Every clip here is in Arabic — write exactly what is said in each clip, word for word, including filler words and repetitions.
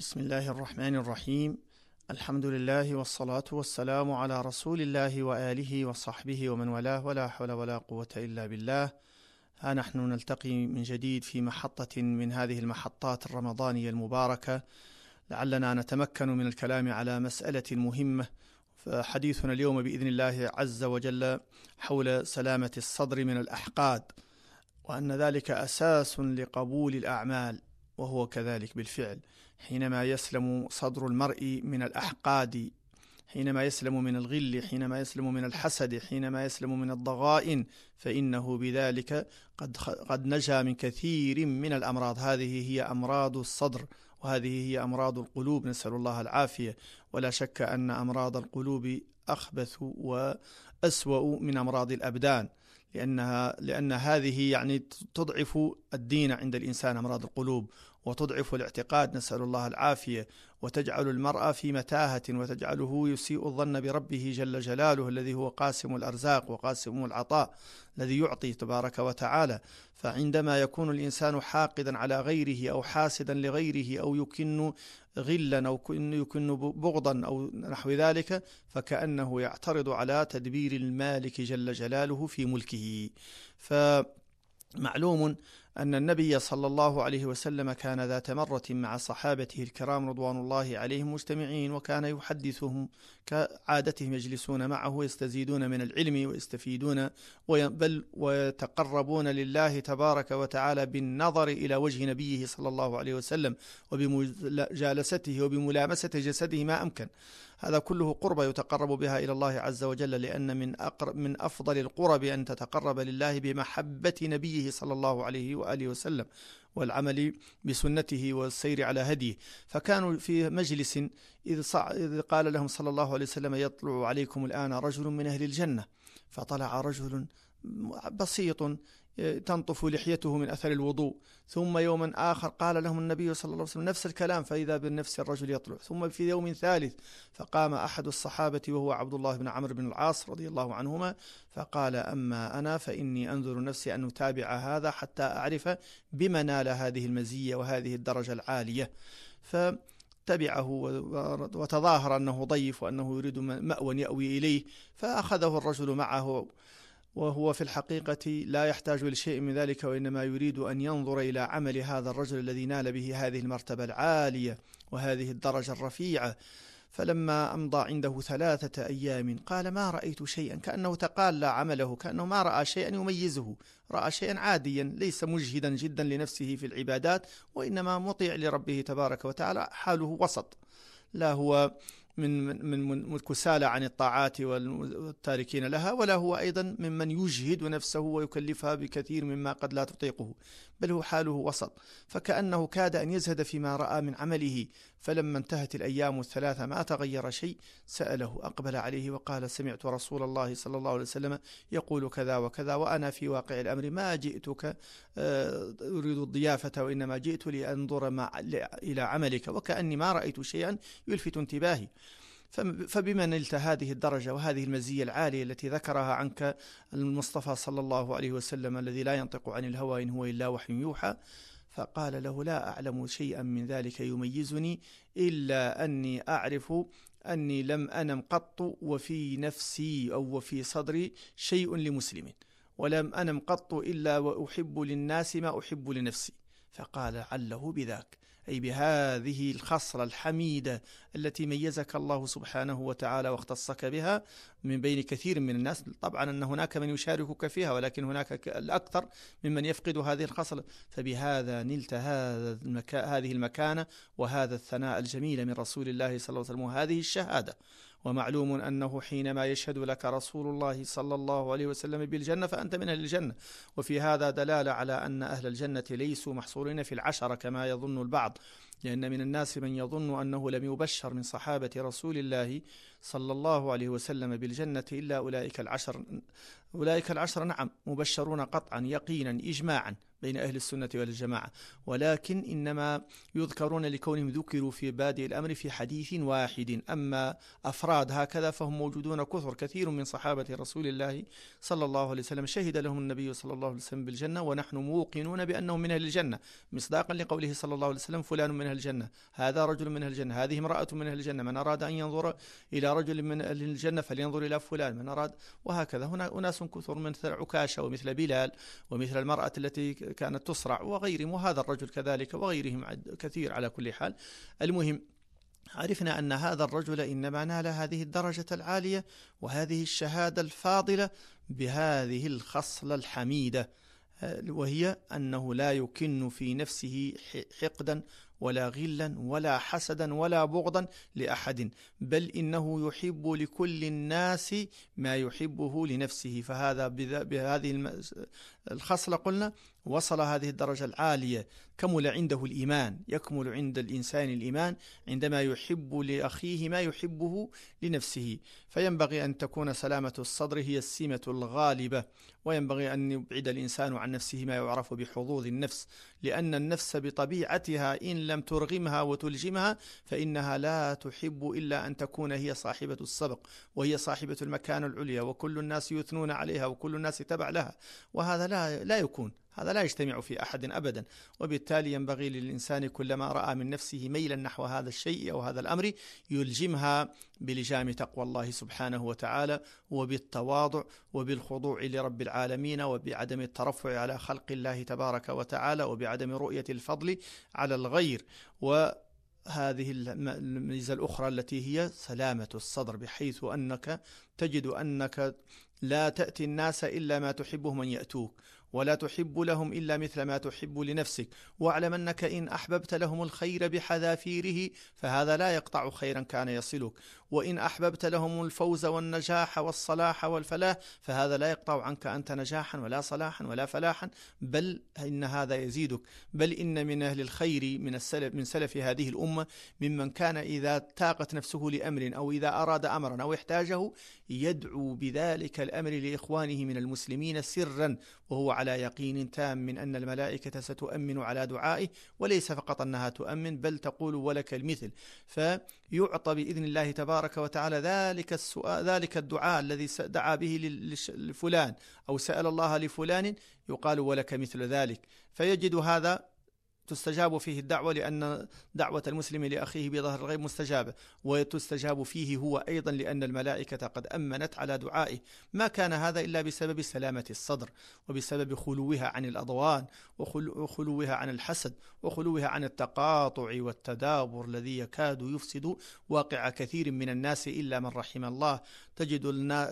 بسم الله الرحمن الرحيم. الحمد لله والصلاة والسلام على رسول الله وآله وصحبه ومن والاه، ولا حول ولا قوة إلا بالله. ها نحن نلتقي من جديد في محطة من هذه المحطات الرمضانية المباركة، لعلنا نتمكن من الكلام على مسألة مهمة. فحديثنا اليوم بإذن الله عز وجل حول سلامة الصدر من الأحقاد، وأن ذلك أساس لقبول الأعمال، وهو كذلك بالفعل. حينما يسلم صدر المرء من الأحقاد، حينما يسلم من الغل، حينما يسلم من الحسد، حينما يسلم من الضغائن، فإنه بذلك قد قد نجا من كثير من الأمراض. هذه هي أمراض الصدر، وهذه هي أمراض القلوب، نسأل الله العافية. ولا شك أن أمراض القلوب أخبث وأسوأ من أمراض الأبدان، لأنها لأن هذه يعني تضعف الدين عند الإنسان، أمراض القلوب، وتضعف الاعتقاد، نسأل الله العافية، وتجعل المرء في متاهة، وتجعله يسيء الظن بربه جل جلاله، الذي هو قاسم الأرزاق وقاسم العطاء، الذي يعطي تبارك وتعالى. فعندما يكون الإنسان حاقدا على غيره أو حاسدا لغيره أو يكن غلا أو يكن بغضا أو نحو ذلك، فكأنه يعترض على تدبير المالك جل جلاله في ملكه. فمعلوم أن النبي صلى الله عليه وسلم كان ذات مرة مع صحابته الكرام رضوان الله عليهم مجتمعين، وكان يحدثهم كعادتهم، يجلسون معه ويستزيدون من العلم ويستفيدون، بل ويتقربون لله تبارك وتعالى بالنظر إلى وجه نبيه صلى الله عليه وسلم، وبمجالسته وبملامسة جسده ما أمكن. هذا كله قربة يتقرب بها إلى الله عز وجل، لأن من أقرب من أفضل القرب أن تتقرب لله بمحبة نبيه صلى الله عليه وآله وسلم، والعمل بسنته والسير على هديه. فكانوا في مجلس إذ, صع... إذ قال لهم صلى الله عليه وسلم: يطلع عليكم الآن رجل من أهل الجنة. فطلع رجل بسيط تنطف لحيته من أثر الوضوء. ثم يوما آخر قال لهم النبي صلى الله عليه وسلم نفس الكلام، فإذا بالنفس الرجل يطلع. ثم في يوم ثالث فقام أحد الصحابة وهو عبد الله بن عمرو بن العاص رضي الله عنهما، فقال: أما أنا فإني أنظر نفسي أن أتابع هذا حتى أعرف بما نال هذه المزية وهذه الدرجة العالية. فتبعه وتظاهر أنه ضيف وأنه يريد مأوى يأوي إليه، فأخذه الرجل معه، وهو في الحقيقة لا يحتاج لشيء من ذلك، وإنما يريد أن ينظر إلى عمل هذا الرجل الذي نال به هذه المرتبة العالية وهذه الدرجة الرفيعة. فلما أمضى عنده ثلاثة أيام قال: ما رأيت شيئا، كأنه تقال عمله، كأنه ما رأى شيئا يميزه، رأى شيئا عاديا، ليس مجهدا جدا لنفسه في العبادات، وإنما مطيع لربه تبارك وتعالى، حاله وسط، لا هو من من من كسالى عن الطاعات والتاركين لها، ولا هو أيضا ممن يجهد نفسه ويكلفها بكثير مما قد لا تطيقه، بل هو حاله وسط. فكأنه كاد أن يزهد فيما رأى من عمله. فلما انتهت الأيام الثلاثة ما تغير شيء، سأله، أقبل عليه وقال: سمعت رسول الله صلى الله عليه وسلم يقول كذا وكذا، وأنا في واقع الأمر ما جئتك أريد الضيافة، وإنما جئت لأنظر إلى عملك، وكأني ما رأيت شيئا يلفت انتباهي. فبما نلت هذه الدرجة وهذه المزية العالية التي ذكرها عنك المصطفى صلى الله عليه وسلم، الذي لا ينطق عن الهوى إن هو إلا وحي يوحى، فقال له: لا أعلم شيئا من ذلك يميزني، إلا أني أعرف أني لم أنم قط وفي نفسي أو وفي صدري شيء لمسلم، ولم أنم قط إلا وأحب للناس ما أحب لنفسي. فقال: عله بذاك، أي بهذه الخصلة الحميدة التي ميزك الله سبحانه وتعالى واختصك بها من بين كثير من الناس. طبعا أن هناك من يشاركك فيها، ولكن هناك الأكثر ممن يفقد هذه الخصلة. فبهذا نلت هذا المكا... هذه المكانة وهذا الثناء الجميل من رسول الله صلى الله عليه وسلم وهذه الشهادة. ومعلوم أنه حينما يشهد لك رسول الله صلى الله عليه وسلم بالجنة فأنت من أهل الجنة. وفي هذا دلالة على أن أهل الجنة ليسوا محصورين في العشرة كما يظن البعض، لأن من الناس من يظن أنه لم يبشر من صحابة رسول الله صلى الله عليه وسلم بالجنة إلا أولئك العشر. أولئك العشر نعم مبشرون قطعا يقينا إجماعا بين أهل السنة والجماعة، ولكن إنما يذكرون لكونهم ذكروا في بادئ الأمر في حديث واحد. أما أفراد هكذا فهم موجودون كثر، كثير من صحابة رسول الله صلى الله عليه وسلم شهد لهم النبي صلى الله عليه وسلم بالجنة، ونحن موقنون بأنهم من أهل الجنة، مصداقا لقوله صلى الله عليه وسلم: فلان من أهل الجنة، هذا رجل من أهل الجنة، هذه امرأة من أهل الجنة، من أراد أن ينظر إلى رجل من أهل الجنة فلينظر إلى فلان، من أراد، وهكذا. هنا أناس كثر مثل عكاشة ومثل بلال ومثل المرأة التي كانت تصرع وغيرهم، وهذا الرجل كذلك وغيرهم كثير. على كل حال، المهم عرفنا أن هذا الرجل إنما نال هذه الدرجة العالية وهذه الشهادة الفاضلة بهذه الخصلة الحميدة، وهي أنه لا يكن في نفسه حقدا ولا غلا ولا حسدا ولا بغضا لأحد، بل إنه يحب لكل الناس ما يحبه لنفسه. فهذا بهذه الخصلة قلنا وصل هذه الدرجة العالية، كمل عنده الإيمان. يكمل عند الإنسان الإيمان عندما يحب لأخيه ما يحبه لنفسه. فينبغي أن تكون سلامة الصدر هي السمة الغالبة، وينبغي أن يبعد الإنسان عن نفسه ما يعرف بحظوظ النفس، لأن النفس بطبيعتها إن لم ترغمها وتلجمها فإنها لا تحب إلا أن تكون هي صاحبة السبق، وهي صاحبة المكان العليا، وكل الناس يثنون عليها وكل الناس تبع لها، وهذا لا, لا يكون، هذا لا يجتمع في أحد أبدا. وبالتالي ينبغي للإنسان كلما رأى من نفسه ميلا نحو هذا الشيء أو هذا الأمر يلجمها بلجام تقوى الله سبحانه وتعالى، وبالتواضع وبالخضوع لرب العالمين، وبعدم الترفع على خلق الله تبارك وتعالى، وبعدم رؤية الفضل على الغير. وهذه الميزة الأخرى التي هي سلامة الصدر، بحيث أنك تجد أنك لا تأتي الناس إلا ما تحبه من يأتوك، ولا تحب لهم إلا مثل ما تحب لنفسك، واعلم أنك إن أحببت لهم الخير بحذافيره فهذا لا يقطع خيرا كان يصلك، وإن أحببت لهم الفوز والنجاح والصلاح والفلاح فهذا لا يقطع عنك أنت نجاحا ولا صلاحا ولا فلاحا، بل إن هذا يزيدك. بل إن من أهل الخير من السلف من سلف هذه الأمة ممن كان إذا تاقت نفسه لأمر أو إذا أراد أمرا أو احتاجه يدعو بذلك الأمر لإخوانه من المسلمين سرا، وهو على يقين تام من أن الملائكة ستؤمن على دعائه، وليس فقط أنها تؤمن بل تقول ولك المثل، فيعطى بإذن الله تبارك وتعالى ذلك السؤال ذلك الدعاء الذي دعا به لفلان أو سأل الله لفلان يقال ولك مثل ذلك، فيجد هذا تستجاب فيه الدعوة، لأن دعوة المسلم لأخيه بظهر الغيب مستجابة، وتستجاب فيه هو أيضا لأن الملائكة قد أمنت على دعائه. ما كان هذا إلا بسبب سلامة الصدر، وبسبب خلوها عن الأضوان، وخلوها عن الحسد، وخلوها عن التقاطع والتدابر الذي يكاد يفسد واقع كثير من الناس إلا من رحم الله. تجد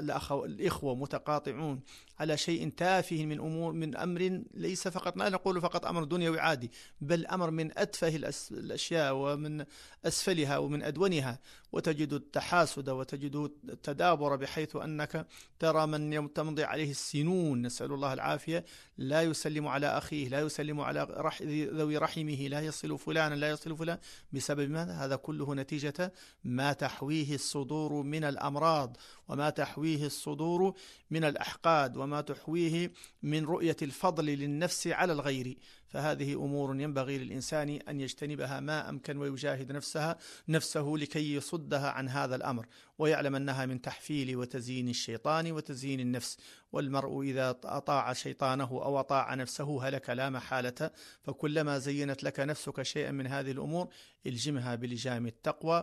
الإخوة متقاطعون على شيء تافه من أمور من أمر ليس فقط، ما نقول فقط أمر دنيوي عادي، بل أمر من أتفه الأشياء ومن أسفلها ومن أدونها، وتجد التحاسد وتجد التدابر، بحيث أنك ترى من تمضي عليه السنون نسأل الله العافية لا يسلم على أخيه، لا يسلم على رح ذوي رحمه، لا يصل فلانا لا يصل فلان. بسبب ماذا؟ هذا كله نتيجة ما تحويه الصدور من الأمراض، وما تحويه الصدور من الأحقاد، وما تحويه من رؤية الفضل للنفس على الغير. فهذه أمور ينبغي للإنسان أن يجتنبها ما أمكن، ويجاهد نفسها نفسه لكي يصدها عن هذا الأمر، ويعلم أنها من تحفيل وتزيين الشيطان وتزيين النفس. والمرء إذا أطاع شيطانه أو أطاع نفسه هلك لا محالة. فكلما زينت لك نفسك شيئا من هذه الأمور الجمها بلجام التقوى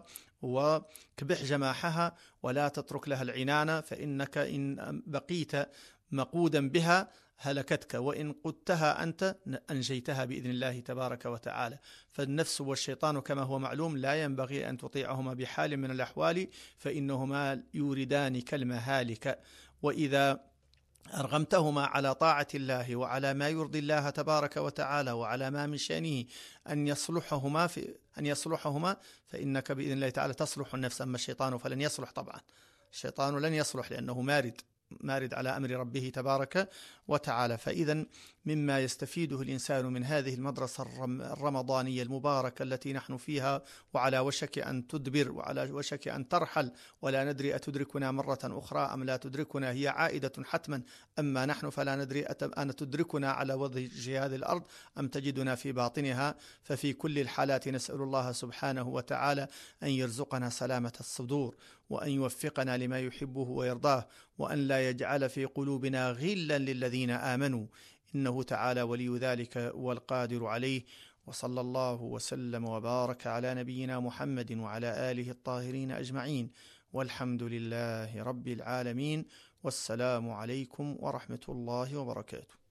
وكبح جماحها، ولا تترك لها العنان، فإنك إن بقيت مقودا بها هلكتك، وإن قدتها أنت أنجيتها بإذن الله تبارك وتعالى. فالنفس والشيطان كما هو معلوم لا ينبغي أن تطيعهما بحال من الأحوال، فإنهما يوردانك المهالك. وإذا أرغمتهما على طاعة الله وعلى ما يرضي الله تبارك وتعالى وعلى ما من شأنه أن يصلحهما في أن يصلحهما فإنك بإذن الله تعالى تصلح النفس. أما الشيطان فلن يصلح طبعا، الشيطان لن يصلح لأنه مارد مارد على أمر ربه تبارك وتعالى. فإذا مما يستفيده الإنسان من هذه المدرسة الرمضانية المباركة التي نحن فيها وعلى وشك أن تدبر وعلى وشك أن ترحل، ولا ندري أتدركنا مرة أخرى أم لا تدركنا، هي عائدة حتما، أما نحن فلا ندري أن تدركنا على وجه هذه الأرض أم تجدنا في باطنها. ففي كل الحالات نسأل الله سبحانه وتعالى أن يرزقنا سلامة الصدور، وأن يوفقنا لما يحبه ويرضاه، وأن لا يجعل في قلوبنا غلا للذين آمنوا، إنه تعالى ولي ذلك والقادر عليه. وصلى الله وسلم وبارك على نبينا محمد وعلى آله الطاهرين أجمعين، والحمد لله رب العالمين، والسلام عليكم ورحمة الله وبركاته.